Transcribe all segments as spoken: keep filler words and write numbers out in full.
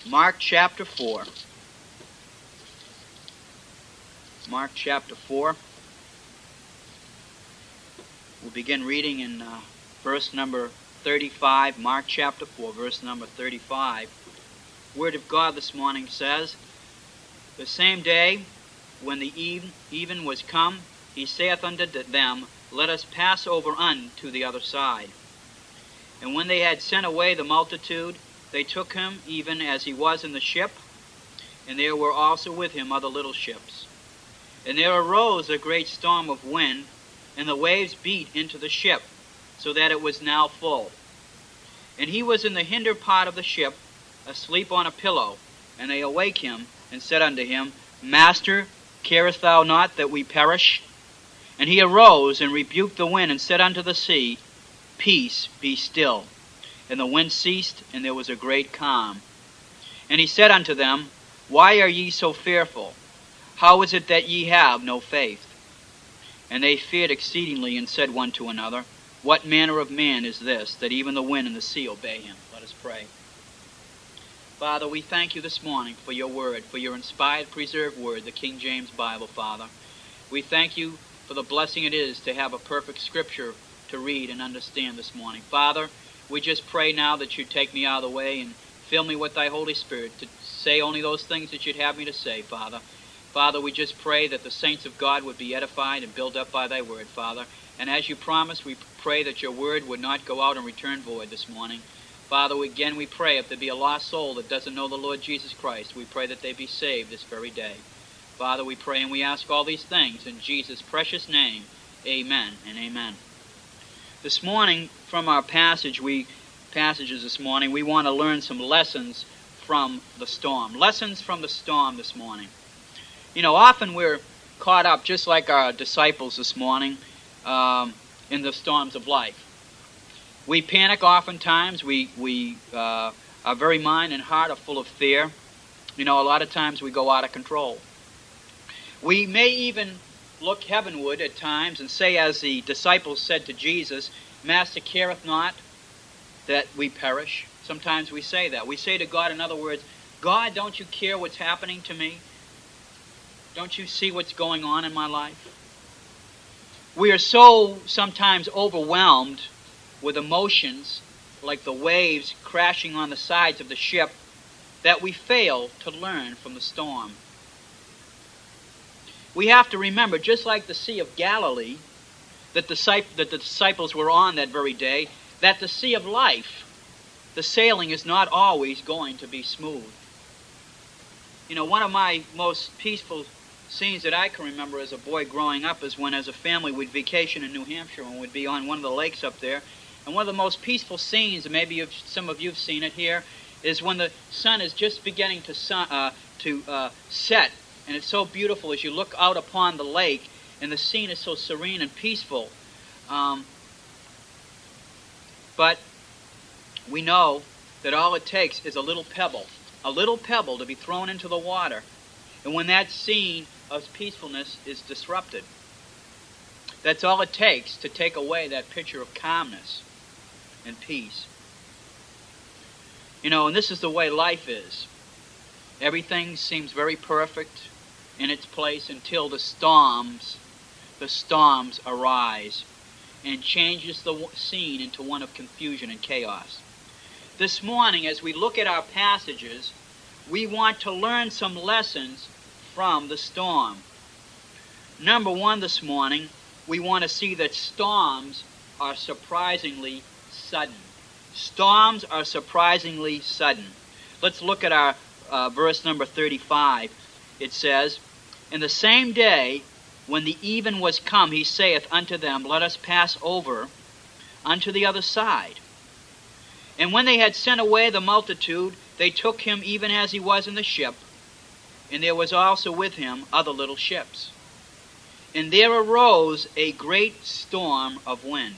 Mark chapter four. Mark chapter four. We'll begin reading in uh, verse number thirty-five. Mark chapter four, verse number thirty-five. Word of God this morning says, "The same day when the even, even was come, he saith unto them, Let us pass over unto the other side. And when they had sent away the multitude, they took him even as he was in the ship, and there were also with him other little ships. And there arose a great storm of wind, and the waves beat into the ship, so that it was now full. And he was in the hinder part of the ship, asleep on a pillow. And they awake him, and said unto him, Master, carest thou not that we perish? And he arose, and rebuked the wind, and said unto the sea, Peace, be still. And the wind ceased, and there was a great calm. And he said unto them, Why are ye so fearful? How is it that ye have no faith? And they feared exceedingly, and said one to another, What manner of man is this, that even the wind and the sea obey him? Let us pray. Father, we thank you this morning for your word, for your inspired, preserved word, the King James Bible, Father. We thank you for the blessing it is to have a perfect scripture to read and understand this morning. Father, we just pray now that you take me out of the way and fill me with thy Holy Spirit to say only those things that you'd have me to say, Father. Father, we just pray that the saints of God would be edified and built up by thy word, Father. And as you promised, we pray that your word would not go out and return void this morning. Father, again we pray if there be a lost soul that doesn't know the Lord Jesus Christ, we pray that they be saved this very day. Father, we pray and we ask all these things in Jesus' precious name. Amen and amen. This morning, from our passage, we passages this morning, we want to learn some lessons from the storm. Lessons from the storm this morning. You know, often we're caught up, just like our disciples this morning, um, in the storms of life. We panic oftentimes. We, we uh, our very mind and heart are full of fear. You know, a lot of times we go out of control. We may even look heavenward at times and say, as the disciples said to Jesus, Master, careth not that we perish. Sometimes we say that. We say to God, in other words, God, don't you care what's happening to me? Don't you see what's going on in my life? We are so sometimes overwhelmed with emotions, like the waves crashing on the sides of the ship, that we fail to learn from the storm. We have to remember, just like the Sea of Galilee that the, that the disciples were on that very day, that the sea of life, the sailing is not always going to be smooth. You know, one of my most peaceful scenes that I can remember as a boy growing up is when, as a family, we'd vacation in New Hampshire and we'd be on one of the lakes up there. And one of the most peaceful scenes, and maybe you've, some of you have seen it here, is when the sun is just beginning to, sun, uh, to uh, set. And it's so beautiful as you look out upon the lake, and the scene is so serene and peaceful. Um, but we know that all it takes is a little pebble, a little pebble to be thrown into the water. And when that scene of peacefulness is disrupted, that's all it takes to take away that picture of calmness and peace. You know, and this is the way life is. Everything seems very perfect in its place until the storms, the storms arise and changes the scene into one of confusion and chaos. This morning, as we look at our passages, we want to learn some lessons from the storm. Number one this morning, we want to see that storms are surprisingly sudden. Storms are surprisingly sudden. Let's look at our uh, verse number thirty-five. It says, In the same day, when the even was come, he saith unto them, Let us pass over unto the other side. And when they had sent away the multitude, they took him even as he was in the ship, and there was also with him other little ships. And there arose a great storm of wind.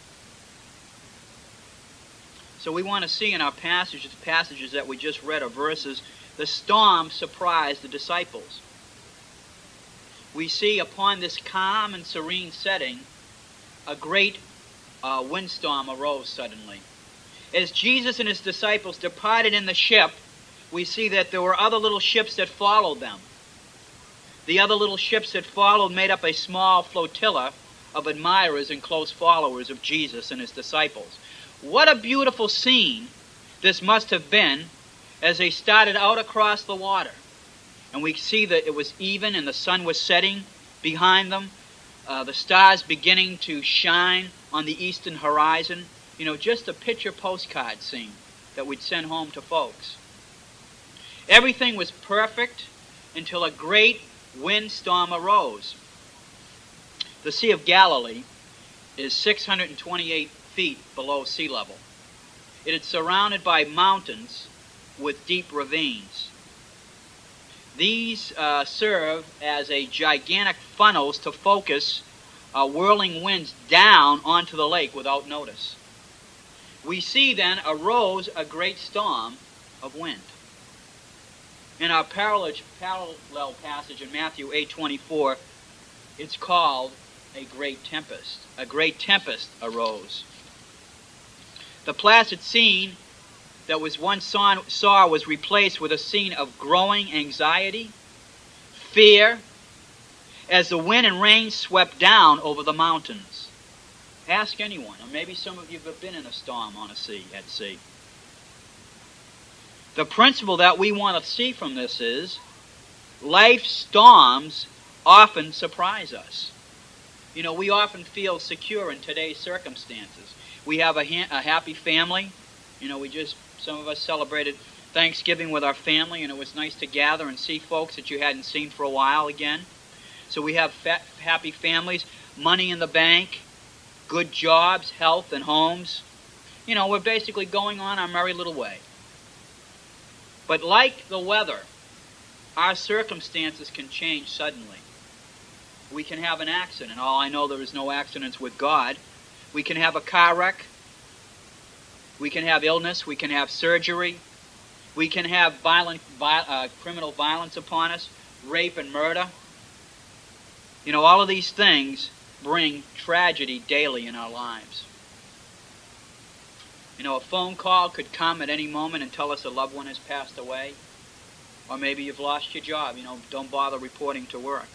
So we want to see in our passages, passages that we just read, or verses, the storm surprised the disciples. We see upon this calm and serene setting, a great uh, windstorm arose suddenly. As Jesus and his disciples departed in the ship we see that there were other little ships that followed them. The other little ships that followed made up a small flotilla of admirers and close followers of Jesus and his disciples. What a beautiful scene this must have been as they started out across the water. And we see that it was even and the sun was setting behind them, uh, the stars beginning to shine on the eastern horizon. You know, just a picture postcard scene that we'd send home to folks. Everything was perfect until a great windstorm arose. The Sea of Galilee is six hundred twenty-eight feet below sea level. It is surrounded by mountains with deep ravines. These uh, serve as a gigantic funnels to focus uh, whirling winds down onto the lake without notice. We see then arose a great storm of wind. In our parallel, parallel passage in Matthew eight twenty-four, it's called a great tempest. A great tempest arose. The placid scene that was once saw, saw was replaced with a scene of growing anxiety, fear, as the wind and rain swept down over the mountains. Ask anyone, or maybe some of you have been in a storm on a sea, at sea. The principle that we want to see from this is life's storms often surprise us. You know, we often feel secure in today's circumstances. We have a, ha a happy family. You know, we just, some of us celebrated Thanksgiving with our family, and it was nice to gather and see folks that you hadn't seen for a while again. So we have fa happy families, money in the bank, good jobs, health, and homes. You know, we're basically going on our merry little way. But like the weather, our circumstances can change suddenly. We can have an accident. All I know, there is no accidents with God. We can have a car wreck. We can have illness. We can have surgery. We can have violent, vi uh, criminal violence upon us, rape and murder. You know, all of these things bring tragedy daily in our lives. You know, a phone call could come at any moment and tell us a loved one has passed away. Or maybe you've lost your job. You know, don't bother reporting to work.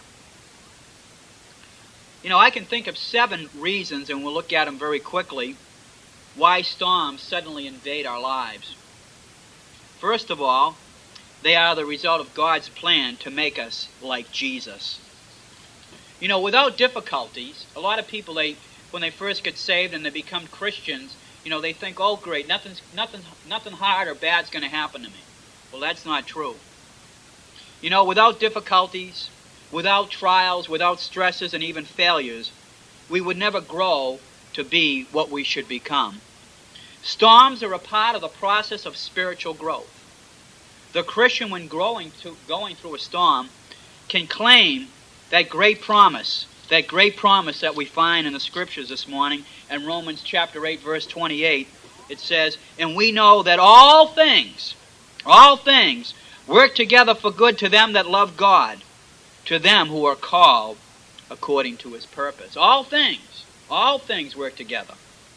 You know, I can think of seven reasons, and we'll look at them very quickly, why storms suddenly invade our lives. First of all, they are the result of God's plan to make us like Jesus. You know, without difficulties, a lot of people, they, when they first get saved and they become Christians, you know, they think, oh great, nothing's, nothing, nothing hard or bad's going to happen to me. Well, that's not true. You know, without difficulties, without trials, without stresses, and even failures, we would never grow to be what we should become. Storms are a part of the process of spiritual growth. The Christian, when growing to, going through a storm, can claim that great promise, that great promise that we find in the Scriptures this morning, in Romans chapter eight, verse twenty-eight. It says, and we know that all things, all things, work together for good to them that love God, to them who are called according to his purpose. All things, all things work together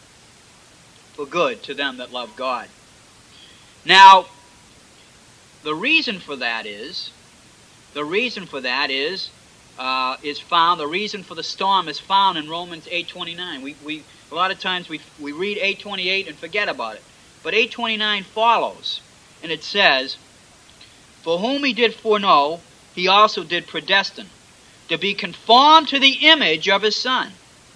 for good to them that love God. Now, the reason for that is, the reason for that is, uh, is found, the reason for the storm is found in Romans eight twenty-nine. We, we, a lot of times we, we read eight twenty-eight and forget about it. But eight twenty-nine follows, and it says, for whom he did foreknow, he also did predestine, to be conformed to the image of his Son.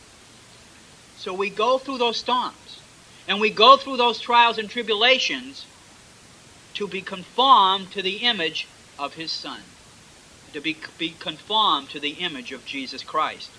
So we go through those storms, and we go through those trials and tribulations to be conformed to the image of his Son, to be, be conformed to the image of Jesus Christ.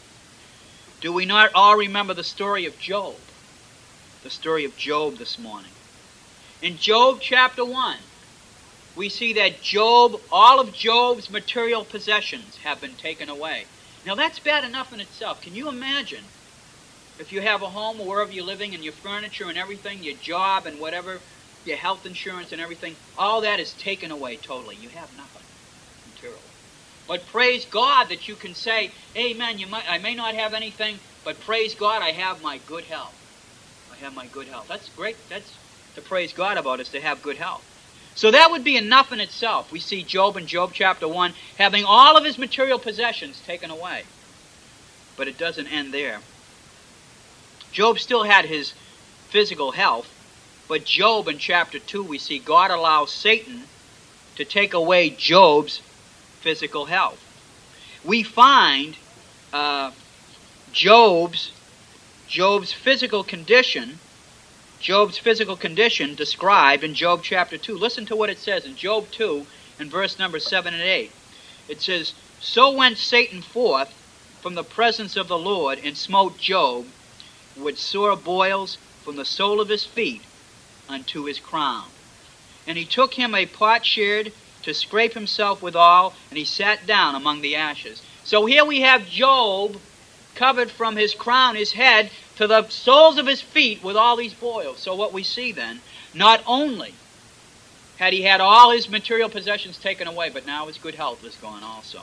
Do we not all remember the story of Job? The story of Job this morning. In Job chapter one, we see that Job, all of Job's material possessions have been taken away. Now that's bad enough in itself. Can you imagine if you have a home or wherever you're living and your furniture and everything, your job and whatever, your health insurance and everything, all that is taken away totally. You have nothing material. But praise God that you can say, amen, you might, I may not have anything, but praise God I have my good health. I have my good health. That's great. That's to praise God about, is to have good health. So that would be enough in itself. We see Job in Job chapter one having all of his material possessions taken away. But it doesn't end there. Job still had his physical health, but Job in chapter two we see God allows Satan to take away Job's physical health. We find uh, Job's Job's physical condition, Job's physical condition described in Job chapter two. Listen to what it says in Job two in verse number seven and eight. It says, "So went Satan forth from the presence of the Lord, and smote Job with sore boils from the sole of his feet unto his crown. And he took him a potsherd to scrape himself withal, and he sat down among the ashes." So here we have Job covered from his crown, his head, to the soles of his feet with all these boils. So what we see then, not only had he had all his material possessions taken away, but now his good health was gone also.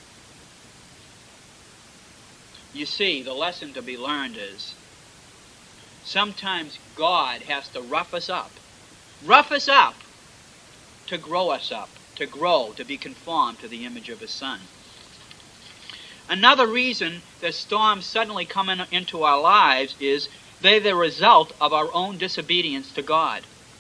You see, the lesson to be learned is sometimes God has to rough us up. Rough us up to grow us up, to grow, to be conformed to the image of His Son. Another reason that storms suddenly come in, into our lives is they're the result of our own disobedience to God.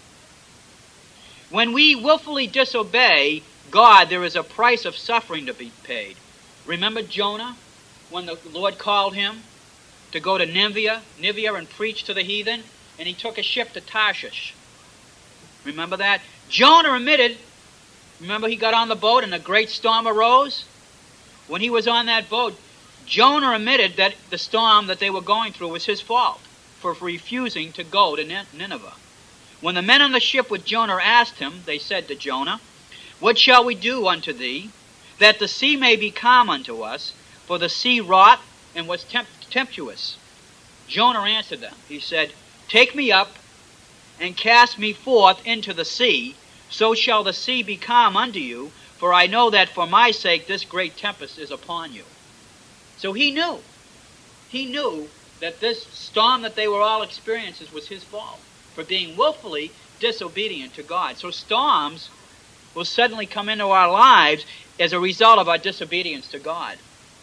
When we willfully disobey God, there is a price of suffering to be paid. Remember Jonah, when the Lord called him to go to Nineveh, Nineveh and preach to the heathen, and he took a ship to Tarshish. Remember that? Jonah admitted, remember he got on the boat and a great storm arose? When he was on that boat, Jonah admitted that the storm that they were going through was his fault for refusing to go to Nineveh. When the men on the ship with Jonah asked him, they said to Jonah, "What shall we do unto thee, that the sea may be calm unto us? For the sea wrought and was temp- tempestuous." Jonah answered them. He said, "Take me up and cast me forth into the sea, so shall the sea be calm unto you, for I know that for my sake this great tempest is upon you." So he knew. He knew that this storm that they were all experiencing was his fault for being willfully disobedient to God. So storms will suddenly come into our lives as a result of our disobedience to God.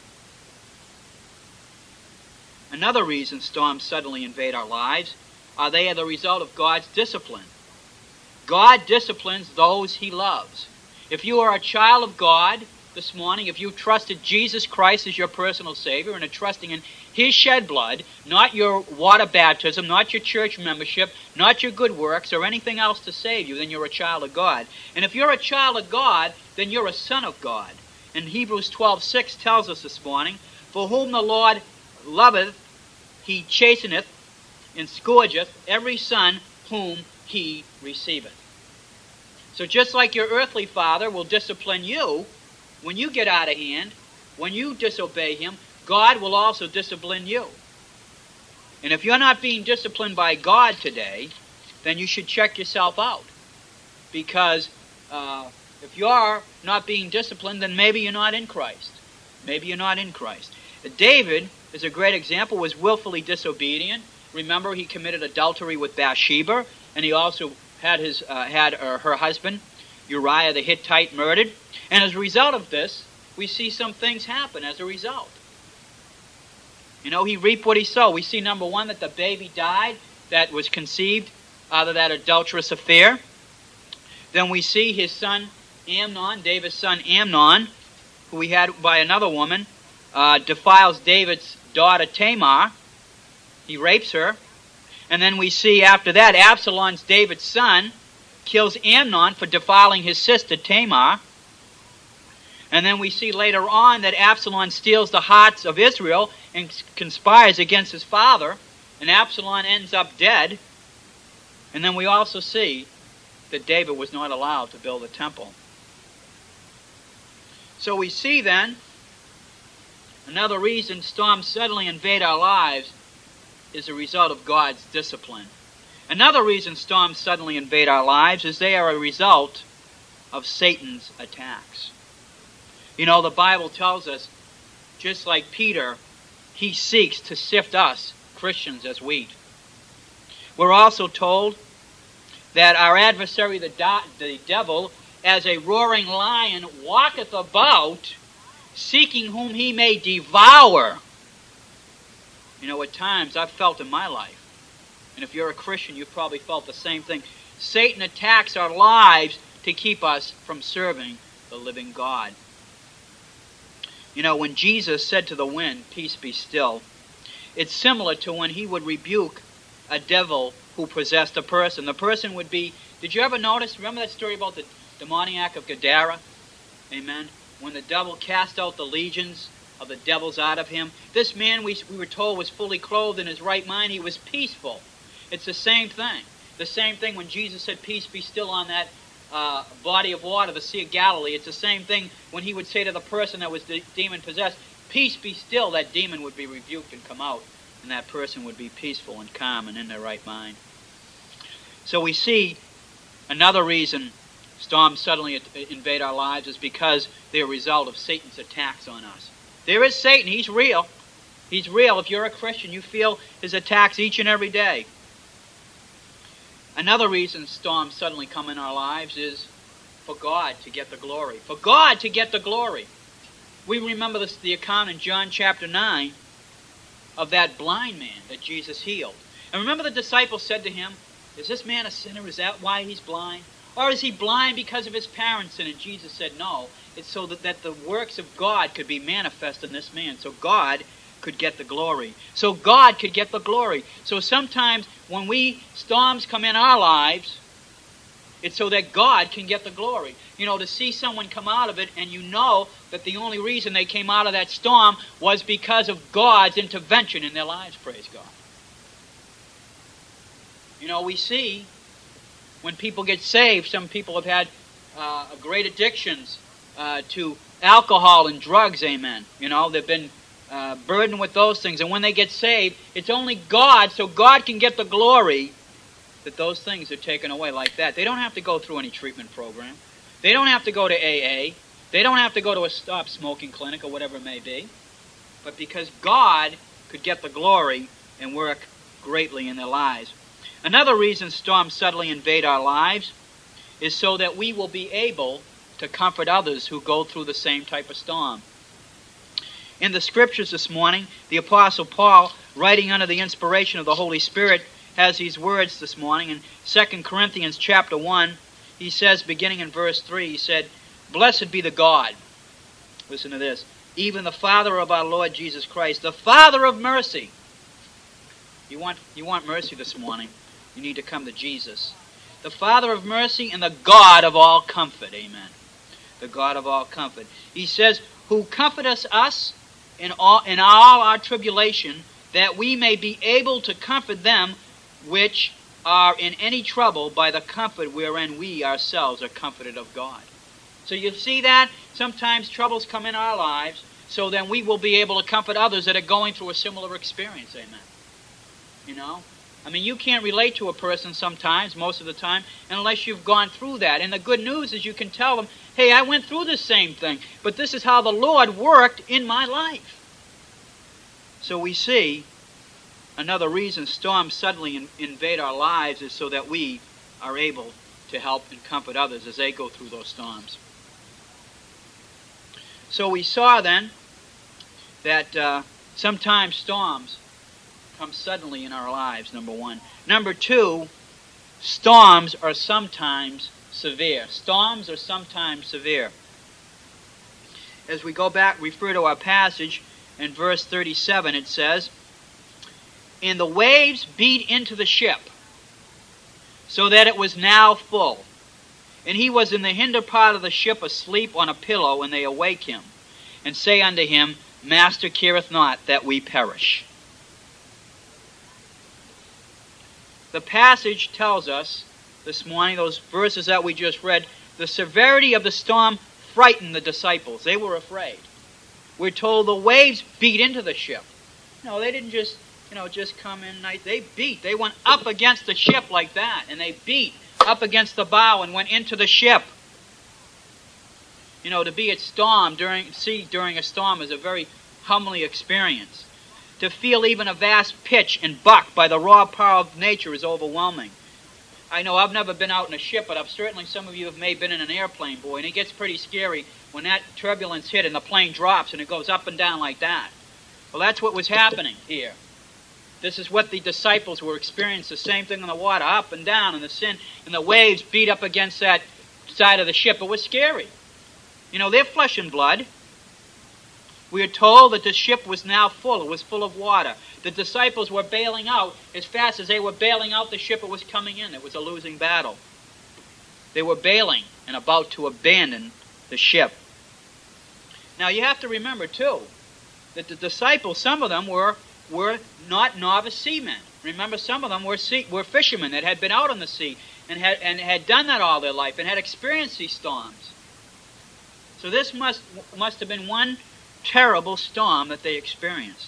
Another reason storms suddenly invade our lives are they are the result of God's discipline. God disciplines those He loves. If you are a child of God this morning, if you trusted Jesus Christ as your personal Savior and are trusting in His shed blood, not your water baptism, not your church membership, not your good works or anything else to save you, then you're a child of God. And if you're a child of God, then you're a son of God. And Hebrews twelve six tells us this morning, "For whom the Lord loveth, He chasteneth and scourgeth every son whom He receiveth." So just like your earthly father will discipline you when you get out of hand, when you disobey Him, God will also discipline you. And if you're not being disciplined by God today, then you should check yourself out. Because uh, if you are not being disciplined, then maybe you're not in Christ. Maybe you're not in Christ. David is a great example, was willfully disobedient. Remember, he committed adultery with Bathsheba, and he also had his uh, had uh, her husband, Uriah the Hittite, murdered. And as a result of this, we see some things happen as a result. You know, he reaped what he sowed. We see, number one, that the baby died that was conceived out of that adulterous affair. Then we see his son Amnon, David's son Amnon, who he had by another woman, uh, defiles David's daughter Tamar. He rapes her. And then we see after that, Absalom's David's son kills Amnon for defiling his sister Tamar. And then we see later on that Absalom steals the hearts of Israel and conspires against his father, and Absalom ends up dead. And then we also see that David was not allowed to build a temple. So we see then, another reason storms suddenly invade our lives is a result of God's discipline. Another reason storms suddenly invade our lives is they are a result of Satan's attacks. You know, the Bible tells us, just like Peter, he seeks to sift us, Christians, as wheat. We're also told that our adversary, the, do- the devil, as a roaring lion, walketh about, seeking whom he may devour. You know, at times I've felt in my life, and if you're a Christian, you've probably felt the same thing. Satan attacks our lives to keep us from serving the living God. You know, when Jesus said to the wind, "Peace, be still," it's similar to when he would rebuke a devil who possessed a person. The person would be, did you ever notice, remember that story about the demoniac of Gadara? Amen. When the devil cast out the legions of the devils out of him, this man, we, we were told, was fully clothed in his right mind. He was peaceful. It's the same thing. The same thing when Jesus said, "Peace, be still," on that uh, body of water, the Sea of Galilee. It's the same thing when he would say to the person that was de- demon-possessed, "Peace, be still." That demon would be rebuked and come out, and that person would be peaceful and calm and in their right mind. So we see another reason storms suddenly invade our lives is because they're a result of Satan's attacks on us. There is Satan. He's real. He's real. If you're a Christian, you feel his attacks each and every day. Another reason storms suddenly come in our lives is for God to get the glory. For God to get the glory. We remember this, the account in John chapter nine of that blind man that Jesus healed. And remember the disciples said to him, "Is this man a sinner? Is that why he's blind? Or is he blind because of his parents' sin?" And Jesus said, "No, it's so that, that the works of God could be manifest in this man. So God could get the glory. So God could get the glory. So sometimes when we, storms come in our lives, it's so that God can get the glory. You know, to see someone come out of it and you know that the only reason they came out of that storm was because of God's intervention in their lives, praise God. You know, we see when people get saved, some people have had uh, great addictions uh, to alcohol and drugs, amen. You know, they've been uh, burdened with those things. And when they get saved, it's only God, so God can get the glory, that those things are taken away like that. They don't have to go through any treatment program. They don't have to go to A A. They don't have to go to a stop smoking clinic or whatever it may be. But because God could get the glory and work greatly in their lives. Another reason storms suddenly invade our lives is so that we will be able to comfort others who go through the same type of storm. In the scriptures this morning, the Apostle Paul, writing under the inspiration of the Holy Spirit, has these words this morning. In Second Corinthians chapter one, he says, beginning in verse three, he said, "Blessed be the God," listen to this, "even the Father of our Lord Jesus Christ, the Father of mercy." You want, you want mercy this morning, you need to come to Jesus. "The Father of mercy and the God of all comfort," amen. The God of all comfort. He says, "who comforteth us in all, in all our tribulation, that we may be able to comfort them which are in any trouble by the comfort wherein we ourselves are comforted of God." So you see that? Sometimes troubles come in our lives, so then we will be able to comfort others that are going through a similar experience, amen. You know? I mean, you can't relate to a person sometimes, most of the time, unless you've gone through that. And the good news is you can tell them, "Hey, I went through this same thing, but this is how the Lord worked in my life." So we see another reason storms suddenly in, invade our lives is so that we are able to help and comfort others as they go through those storms. So we saw then that uh, sometimes storms come suddenly in our lives, number one. Number two, storms are sometimes severe. Storms are sometimes severe. As we go back, refer to our passage in verse thirty-seven, it says, "And the waves beat into the ship, so that it was now full. And he was in the hinder part of the ship asleep on a pillow, and they awake him, and say unto him, Master, careth not that we perish." The passage tells us this morning, those verses that we just read, the severity of the storm frightened the disciples. They were afraid. We're told the waves beat into the ship. No, they didn't just, you know, just come in night. They beat. They went up against the ship like that, and they beat up against the bow and went into the ship. You know, to be at storm during sea during a storm is a very humbling experience. To feel even a vast pitch and buck by the raw power of nature is overwhelming. I know I've never been out in a ship, but I've certainly, some of you have may been in an airplane, boy, and it gets pretty scary when that turbulence hit and the plane drops and it goes up and down like that. Well, that's what was happening here. This is what the disciples were experiencing, the same thing in the water, up and down, and the sin and the waves beat up against that side of the ship. It was scary. You know, they're flesh and blood. We are told that the ship was now full. It was full of water. The disciples were bailing out. As fast as they were bailing out, the ship was coming in. It was a losing battle. They were bailing and about to abandon the ship. Now, you have to remember, too, that the disciples, some of them were, were not novice seamen. Remember, some of them were, sea, were fishermen that had been out on the sea and had, and had done that all their life and had experienced these storms. So this must, must have been one terrible storm that they experienced.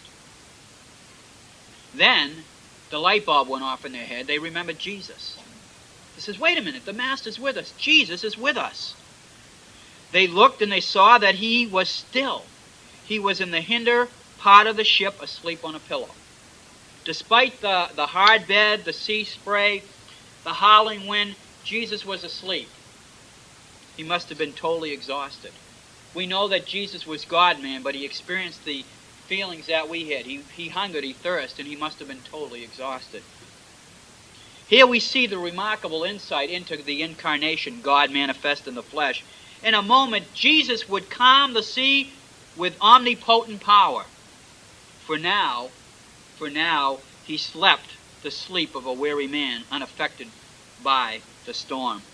Then the light bulb went off in their head. They remembered Jesus. They says, wait a minute, the Master's with us. Jesus is with us. They looked and they saw that he was still. He was in the hinder part of the ship, asleep on a pillow. Despite the, the hard bed, the sea spray, the howling wind, Jesus was asleep. He must have been totally exhausted. We know that Jesus was God-man, but he experienced the feelings that we had. He, he hungered, he thirsted, and he must have been totally exhausted. Here we see the remarkable insight into the incarnation, God manifest in the flesh. In a moment, Jesus would calm the sea with omnipotent power. For now, for now, he slept the sleep of a weary man, unaffected by the storm.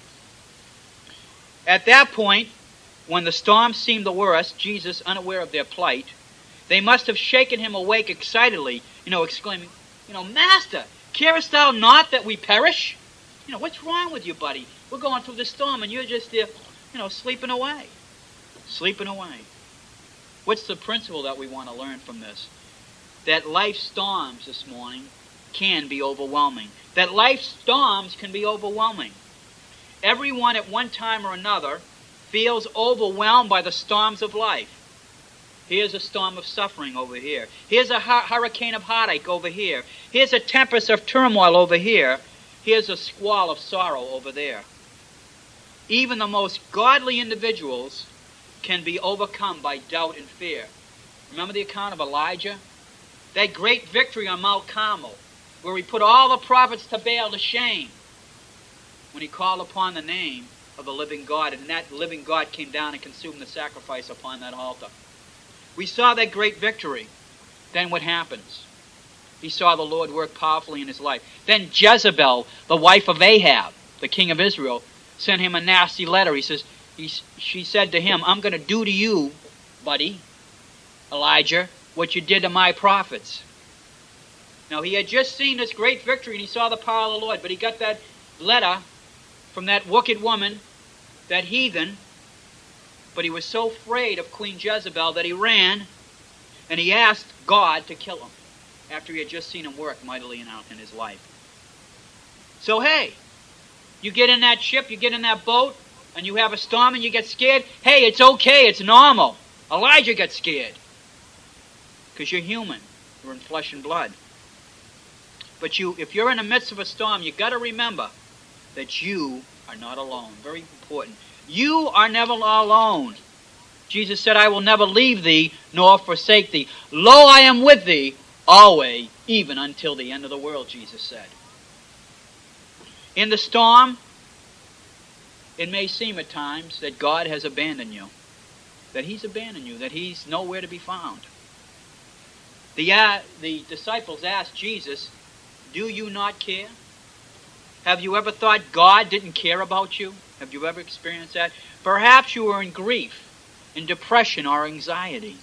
At that point, when the storm seemed the worst, Jesus, unaware of their plight, they must have shaken him awake excitedly, you know, exclaiming, you know, Master, carest thou not that we perish? You know, what's wrong with you, buddy? We're going through the storm and you're just there, you know, sleeping away. Sleeping away. What's the principle that we want to learn from this? That life's storms this morning can be overwhelming. That life's storms can be overwhelming. Everyone at one time or another feels overwhelmed by the storms of life. Here's a storm of suffering over here. Here's a hu- hurricane of heartache over here. Here's a tempest of turmoil over here. Here's a squall of sorrow over there. Even the most godly individuals can be overcome by doubt and fear. Remember the account of Elijah? That great victory on Mount Carmel, where he put all the prophets to Baal to shame when he called upon the name of the living God, and that living God came down and consumed the sacrifice upon that altar. We saw that great victory. Then what happens? He saw the Lord work powerfully in his life. Then Jezebel, the wife of Ahab, the king of Israel, sent him a nasty letter. He says, he, she said to him, I'm going to do to you, buddy, Elijah, what you did to my prophets. Now, he had just seen this great victory, and he saw the power of the Lord, but he got that letter from that wicked woman, that heathen, but he was so afraid of Queen Jezebel that he ran, and he asked God to kill him after he had just seen him work mightily in his life. So, hey, you get in that ship, you get in that boat, and you have a storm and you get scared. Hey, it's okay, it's normal. Elijah got scared because you're human. You're in flesh and blood. But you, if you're in the midst of a storm, you've got to remember that you are not alone. Very important. You are never alone. Jesus said, I will never leave thee nor forsake thee. Lo, I am with thee always, even until the end of the world, Jesus said. In the storm, it may seem at times that God has abandoned you, that he's abandoned you, that he's nowhere to be found. The, uh, the disciples asked Jesus, do you not care? Have you ever thought God didn't care about you? Have you ever experienced that? Perhaps you were in grief, in depression, or anxiety.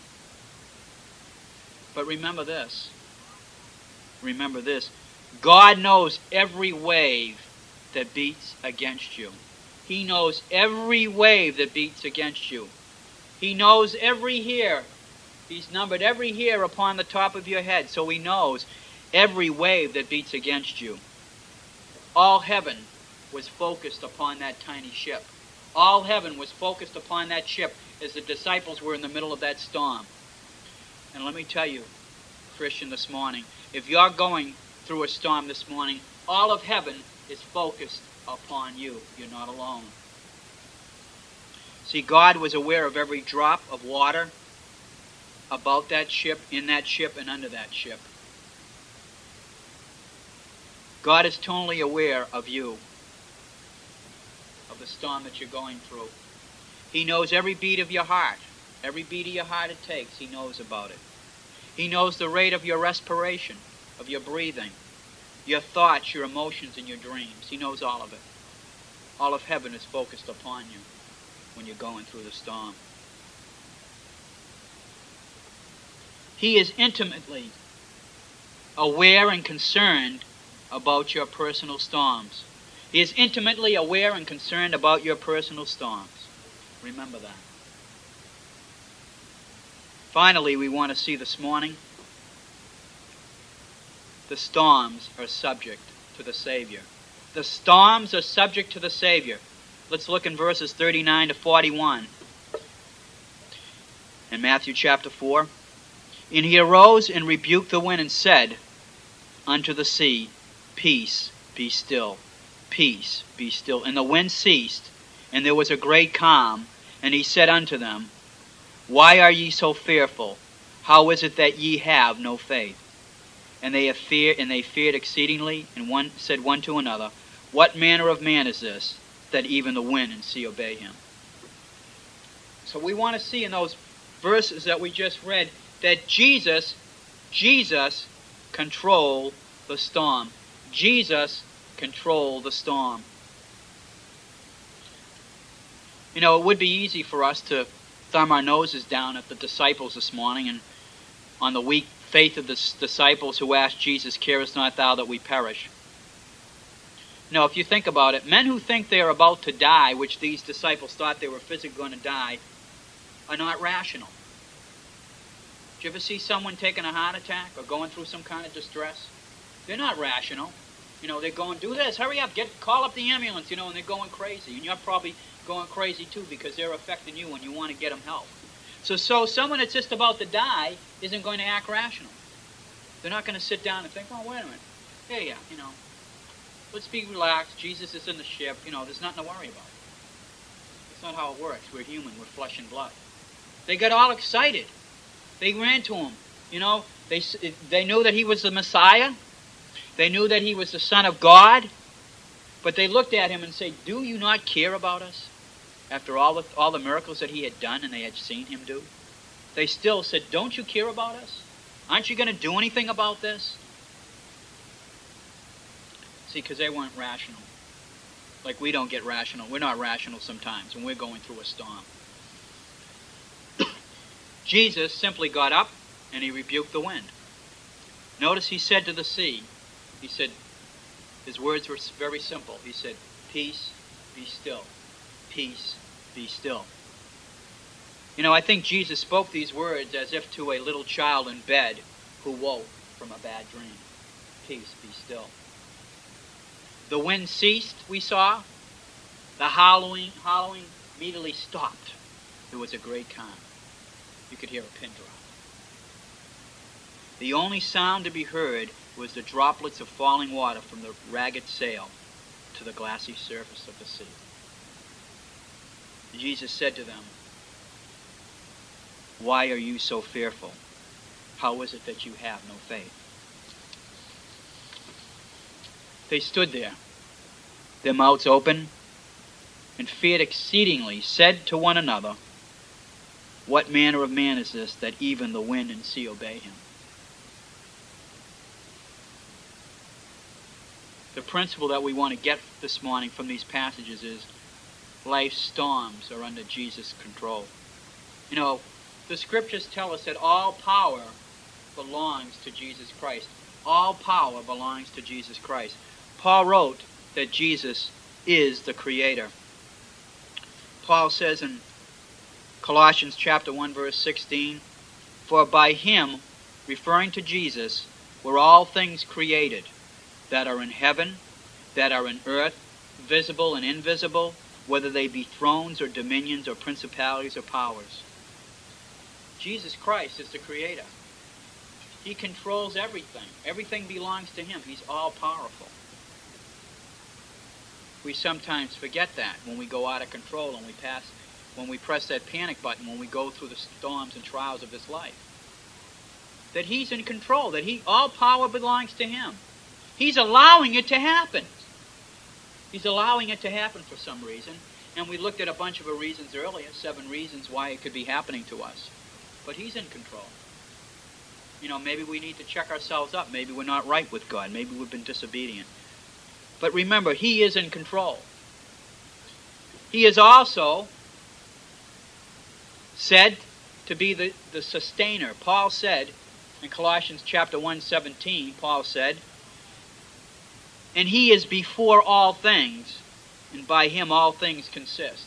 But remember this. Remember this. God knows every wave that beats against you. He knows every wave that beats against you. He knows every hair. He's numbered every hair upon the top of your head, so he knows every wave that beats against you. All heaven was focused upon that tiny ship. All heaven was focused upon that ship as the disciples were in the middle of that storm. And let me tell you, Christian, this morning, if you're going through a storm this morning, all of heaven is focused upon you. You're not alone. See, God was aware of every drop of water about that ship, in that ship, and under that ship. God is totally aware of you, of the storm that you're going through. He knows every beat of your heart. Every beat of your heart it takes, He knows about it. He knows the rate of your respiration, of your breathing, your thoughts, your emotions, and your dreams. He knows all of it. All of heaven is focused upon you when you're going through the storm. He is intimately aware and concerned about your personal storms. He is intimately aware and concerned about your personal storms. Remember that. Finally, we want to see this morning, the storms are subject to the Savior. The storms are subject to the Savior. Let's look in verses thirty-nine to forty-one. In Matthew chapter four. And he arose and rebuked the wind and said unto the sea, Peace, be still. Peace, be still. And the wind ceased, and there was a great calm. And he said unto them, Why are ye so fearful? How is it that ye have no faith? And they have feared, and they feared exceedingly, and one said one to another, What manner of man is this, that even the wind and sea obey him? So we want to see in those verses that we just read that Jesus, Jesus controlled the storm. Jesus controlled the storm. You know, it would be easy for us to thumb our noses down at the disciples this morning and on the weak faith of the disciples who asked Jesus, Carest not thou that we perish? No, if you think about it, men who think they are about to die, which these disciples thought they were physically going to die, are not rational. Did you ever see someone taking a heart attack or going through some kind of distress? They're not rational. You know, they're going, do this, hurry up, get call up the ambulance, you know, and they're going crazy. And you're probably going crazy too because they're affecting you and you want to get them help. So, so someone that's just about to die isn't going to act rational. They're not going to sit down and think, oh, wait a minute. Yeah, yeah, you know, let's be relaxed. Jesus is in the ship. You know, there's nothing to worry about. That's not how it works. We're human. We're flesh and blood. They got all excited. They ran to him. You know, they, they knew that he was the Messiah. They knew that he was the Son of God. But they looked at him and said, do you not care about us? After all the, all the miracles that he had done and they had seen him do. They still said, don't you care about us? Aren't you going to do anything about this? See, because they weren't rational. Like we don't get rational. We're not rational sometimes when we're going through a storm. Jesus simply got up and he rebuked the wind. Notice he said to the sea, he said, his words were very simple. He said, peace, be still. Peace, be still. You know, I think Jesus spoke these words as if to a little child in bed who woke from a bad dream. Peace, be still. The wind ceased, we saw. The howling, howling immediately stopped. There was a great calm. You could hear a pin drop. The only sound to be heard was the droplets of falling water from the ragged sail to the glassy surface of the sea. Jesus said to them, Why are you so fearful? How is it that you have no faith? They stood there, their mouths open, and feared exceedingly, said to one another, What manner of man is this, that even the wind and sea obey him? The principle that we want to get this morning from these passages is life's storms are under Jesus' control. You know, the scriptures tell us that all power belongs to Jesus Christ. All power belongs to Jesus Christ. Paul wrote that Jesus is the Creator. Paul says in Colossians chapter one, verse sixteen, For by him, referring to Jesus, were all things created, that are in heaven, that are in earth, visible and invisible, whether they be thrones or dominions or principalities or powers. Jesus Christ is the Creator. He controls everything. Everything belongs to him. He's all-powerful. We sometimes forget that when we go out of control and we pass, when we press that panic button, when we go through the storms and trials of this life. That He's in control, that He, all power belongs to Him. He's allowing it to happen. He's allowing it to happen for some reason. And we looked at a bunch of reasons earlier, seven reasons why it could be happening to us. But He's in control. You know, maybe we need to check ourselves up. Maybe we're not right with God. Maybe we've been disobedient. But remember, He is in control. He is also said to be the, the sustainer. Paul said in Colossians chapter one seventeen, Paul said, "And He is before all things, and by Him all things consist."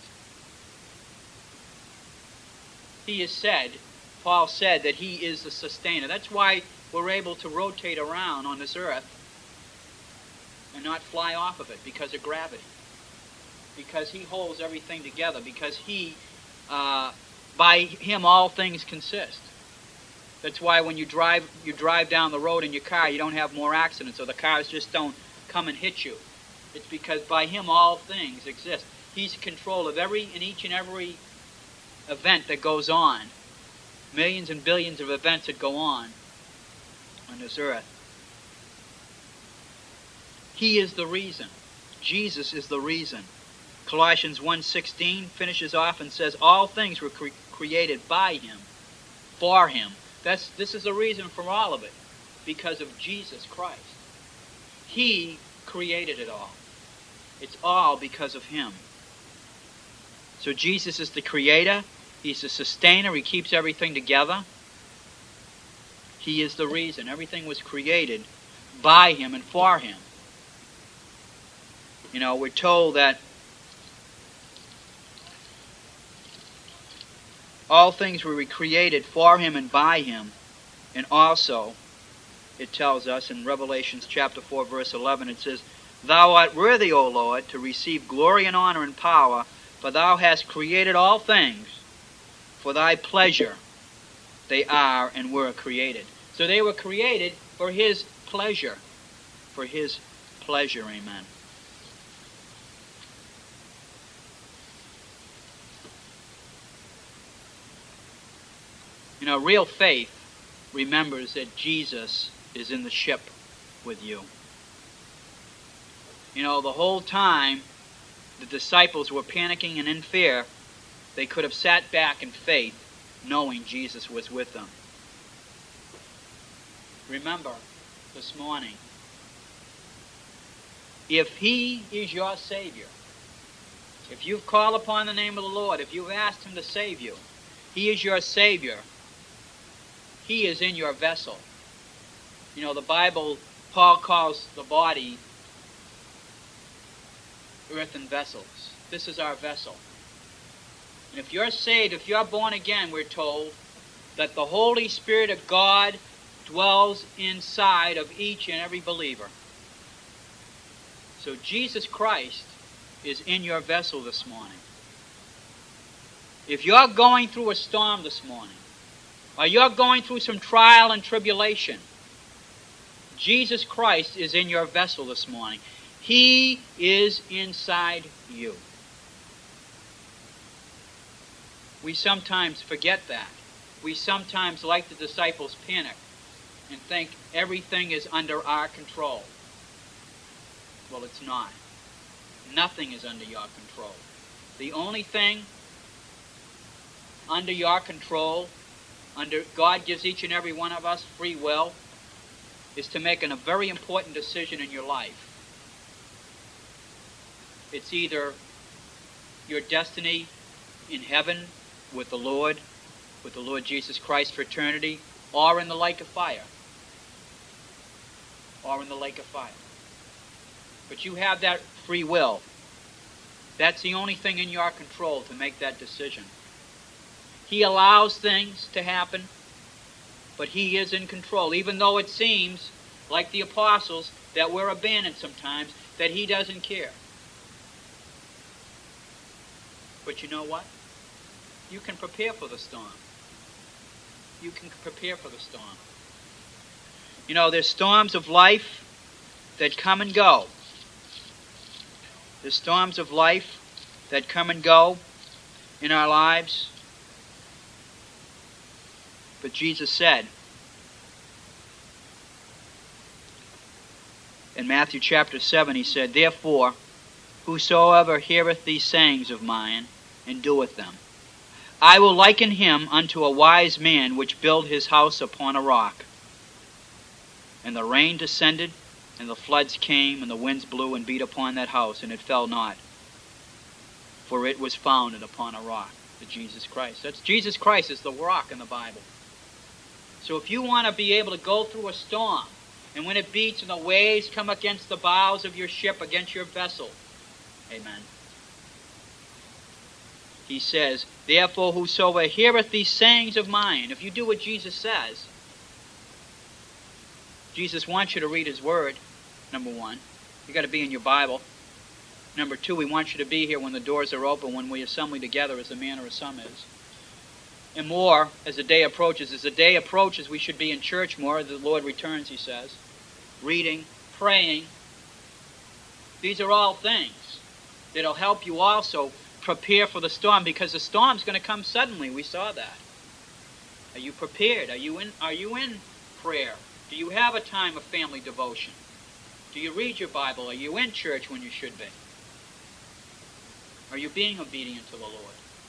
He is said, Paul said, that He is the sustainer. That's why we're able to rotate around on this earth and not fly off of it, because of gravity. Because He holds everything together. Because He, uh, by Him all things consist. That's why when you drive, you drive down the road in your car, you don't have more accidents, or the cars just don't come and hit you. It's because by Him all things exist. He's in control of every and each and every event that goes on. Millions and billions of events that go on on this earth. He is the reason. Jesus is the reason. Colossians one sixteen finishes off and says, all things were cre created by Him, for Him. That's, this is the reason for all of it, because of Jesus Christ. He created it all. It's all because of Him. So Jesus is the creator. He's the sustainer. He keeps everything together. He is the reason. Everything was created by Him and for Him. You know, we're told that all things were created for Him and by Him. And also, it tells us in Revelation chapter four, verse eleven, it says, "Thou art worthy, O Lord, to receive glory and honor and power, for Thou hast created all things. For Thy pleasure they are and were created." So they were created for His pleasure. For His pleasure, amen. You know, real faith remembers that Jesus is in the ship with you. You know, the whole time the disciples were panicking and in fear, they could have sat back in faith, knowing Jesus was with them. Remember this morning, if He is your Savior, if you've called upon the name of the Lord, if you've asked Him to save you, He is your Savior. He is in your vessel. You know, the Bible, Paul calls the body earthen vessels. This is our vessel. And if you're saved, if you're born again, we're told that the Holy Spirit of God dwells inside of each and every believer. So Jesus Christ is in your vessel this morning. If you're going through a storm this morning, or you're going through some trial and tribulation, Jesus Christ is in your vessel this morning. He is inside you. We sometimes forget that. We sometimes, like the disciples, panic and think everything is under our control. Well, it's not. Nothing is under your control. The only thing under your control, under God gives each and every one of us free will, is to make an, a very important decision in your life. It's either your destiny in heaven with the Lord, with the Lord Jesus Christ for eternity, or in the lake of fire. Or in the lake of fire. But you have that free will. That's the only thing in your control to make that decision. He allows things to happen, but He is in control. Even though it seems, like the apostles, that we're abandoned sometimes, that He doesn't care. But you know what? You can prepare for the storm. You can prepare for the storm. You know, there's storms of life that come and go. the storms of life that come and go in our lives. But Jesus said in Matthew chapter seven, he said, "Therefore, whosoever heareth these sayings of mine, and doeth them, I will liken him unto a wise man which built his house upon a rock. And the rain descended, and the floods came, and the winds blew and beat upon that house, and it fell not. For it was founded upon a rock." The Jesus Christ. That's Jesus Christ is the rock in the Bible. So if you want to be able to go through a storm, and when it beats and the waves come against the bows of your ship, against your vessel, amen, he says, "Therefore whosoever heareth these sayings of mine," if you do what Jesus says, Jesus wants you to read his word, number one. You've got to be in your Bible. Number two, he wants you to be here when the doors are open, when we assemble together as the manner of some is. And more as the day approaches. As the day approaches, we should be in church more. As the Lord returns, he says. Reading, praying. These are all things that'll help you also prepare for the storm, because the storm's going to come suddenly. We saw that. Are you prepared? Are you in, are you in prayer? Do you have a time of family devotion? Do you read your Bible? Are you in church when you should be? Are you being obedient to the Lord?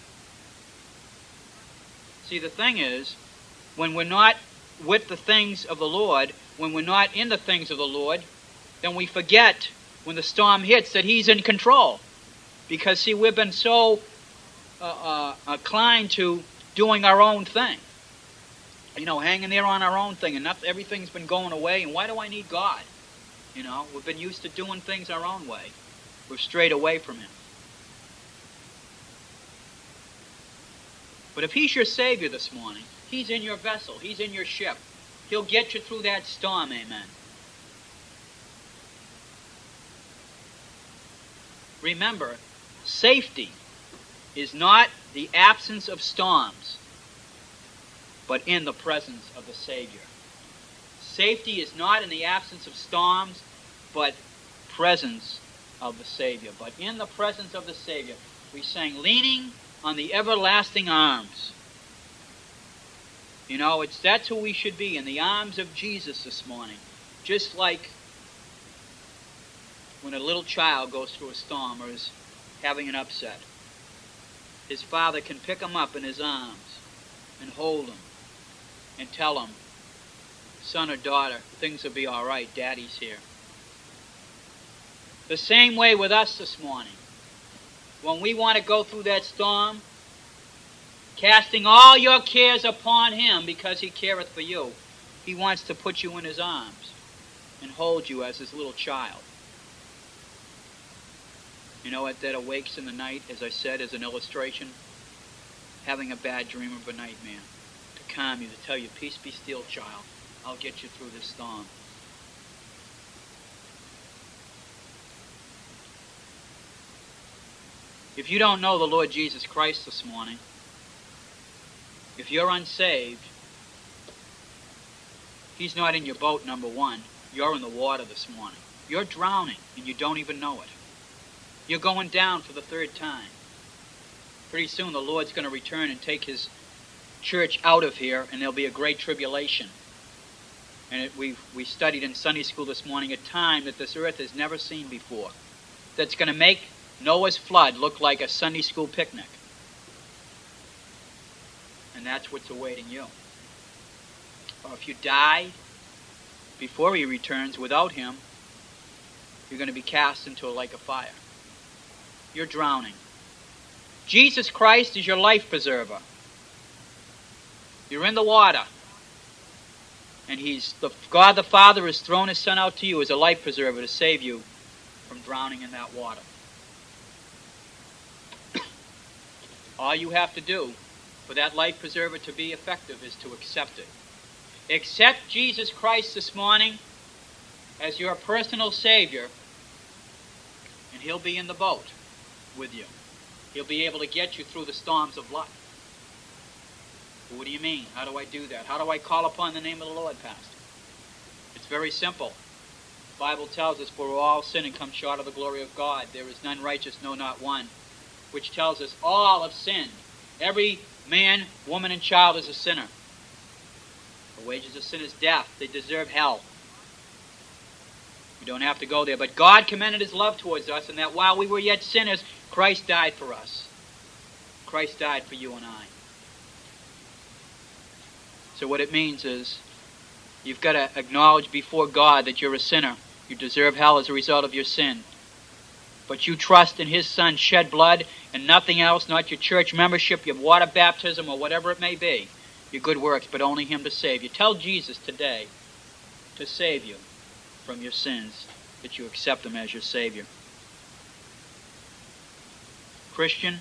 See, the thing is, when we're not with the things of the Lord, when we're not in the things of the Lord, then we forget when the storm hits that he's in control. Because, see, we've been so uh, uh, inclined to doing our own thing. You know, hanging there on our own thing, and not, everything's been going away, and why do I need God? You know, we've been used to doing things our own way. We've strayed away from him. But if he's your Savior this morning, he's in your vessel, he's in your ship. He'll get you through that storm, amen. Remember, safety is not the absence of storms, but in the presence of the Savior. Safety is not in the absence of storms, but presence of the Savior. But in the presence of the Savior, we sang, "Leaning on the everlasting arms." You know, it's that's who we should be, in the arms of Jesus this morning. Just like when a little child goes through a storm or is having an upset. His father can pick him up in his arms and hold him and tell him, "Son or daughter, things will be all right. Daddy's here." The same way with us this morning. When we want to go through that storm, casting all your cares upon him because he careth for you, he wants to put you in his arms and hold you as his little child. You know what that awakes in the night, as I said, as an illustration? Having a bad dream of a nightmare. To calm you, to tell you, "Peace be still, child. I'll get you through this storm." If you don't know the Lord Jesus Christ this morning, if you're unsaved, he's not in your boat, number one. You're in the water this morning. You're drowning, and you don't even know it. You're going down for the third time. Pretty soon the Lord's going to return and take his church out of here, and there'll be a great tribulation. And it, we we studied in Sunday school this morning a time that this earth has never seen before, that's going to make Noah's flood look like a Sunday school picnic. And that's what's awaiting you. Or if you die before he returns without him, you're going to be cast into a lake of fire. You're drowning. Jesus Christ is your life preserver. You're in the water. And he's the God the Father has thrown his Son out to you as a life preserver to save you from drowning in that water. All you have to do for that life preserver to be effective is to accept it. Accept Jesus Christ this morning as your personal Savior, and he'll be in the boat with you. He'll be able to get you through the storms of life. Well, what do you mean? How do I do that? How do I call upon the name of the Lord, Pastor? It's very simple. Bible tells us, for all sin and come short of the glory of God. There is none righteous, no, not one. Which tells us all have sinned. Every man, woman, and child is a sinner. The wages of sin is death. They deserve hell. We don't have to go there. But God commended His love towards us, and that while we were yet sinners, Christ died for us. Christ died for you and I. So what it means is, you've got to acknowledge before God that you're a sinner. You deserve hell as a result of your sin. But you trust in His Son's shed blood and nothing else, not your church membership, your water baptism, or whatever it may be, your good works, but only Him to save you. Tell Jesus today to save you from your sins, that you accept Him as your Savior. Christian,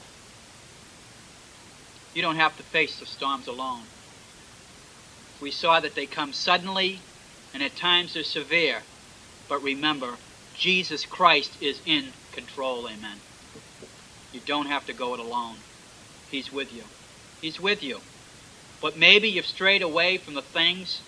you don't have to face the storms alone. We saw that they come suddenly, and at times they're severe. But remember, Jesus Christ is in control, amen. You don't have to go it alone. He's with you. He's with you. But maybe you've strayed away from the things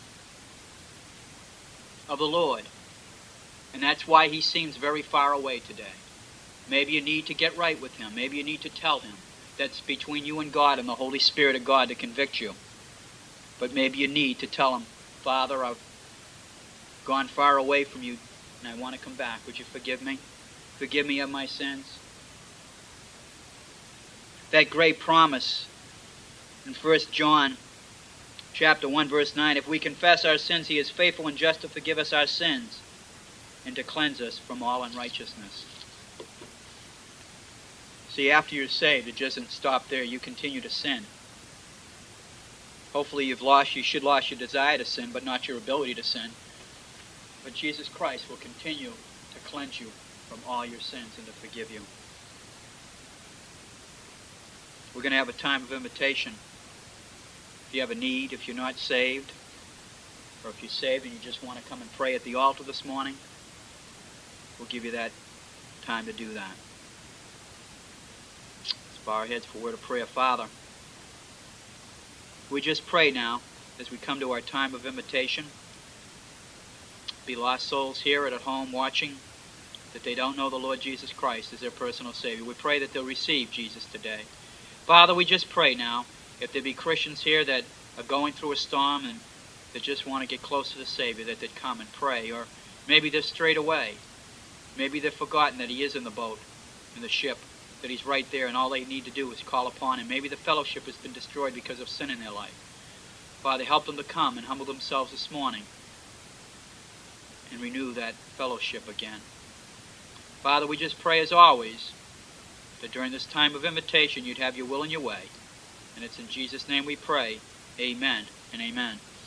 of the Lord. And that's why He seems very far away today. Maybe you need to get right with Him. Maybe you need to tell Him. That's between you and God and the Holy Spirit of God to convict you. But maybe you need to tell Him, Father, I've gone far away from you, and I want to come back. Would you forgive me? Forgive me of my sins. That great promise in First John chapter one, verse nine, if we confess our sins, He is faithful and just to forgive us our sins and to cleanse us from all unrighteousness. See, after you're saved, it doesn't stop there. You continue to sin. Hopefully you've lost, you should lost your desire to sin, but not your ability to sin. But Jesus Christ will continue to cleanse you from all your sins and to forgive you. We're going to have a time of invitation. If you have a need, if you're not saved, or if you're saved and you just want to come and pray at the altar this morning, we'll give you that time to do that. Let's bow our heads for a word of prayer. Father, we just pray now as we come to our time of invitation. Be lost souls here and at home watching, that they don't know the Lord Jesus Christ as their personal Savior. We pray that they'll receive Jesus today. Father, we just pray now, if there be Christians here that are going through a storm and that just want to get close to the Savior, that they'd come and pray. Or maybe they're strayed away. Maybe they've forgotten that He is in the boat, in the ship, that He's right there, and all they need to do is call upon Him. Maybe the fellowship has been destroyed because of sin in their life. Father, help them to come and humble themselves this morning and renew that fellowship again. Father, we just pray as always that during this time of invitation you'd have your will and your way. And it's in Jesus' name we pray. Amen and amen.